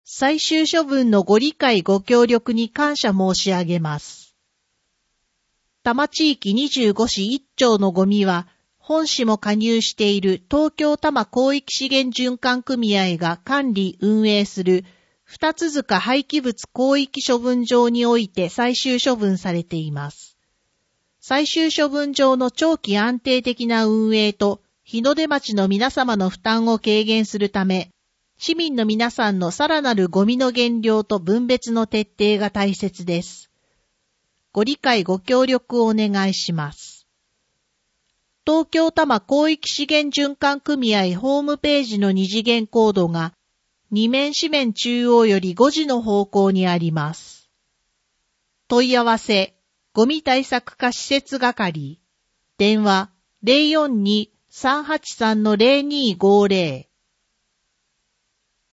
最終処分のご理解ご協力に感謝申し上げます。多摩地域25市1町のゴミは、本市も加入している東京多摩広域資源循環組合が管理運営する二塚廃棄物広域処分場において最終処分されています。最終処分場の長期安定的な運営と日の出町の皆様の負担を軽減するため、市民の皆さんのさらなるゴミの減量と分別の徹底が大切です。ご理解ご協力をお願いします。東京多摩広域資源循環組合ホームページの二次元コードが二面四面中央より5時の方向にあります。問い合わせ、ゴミ対策課施設係、電話 042-383-0250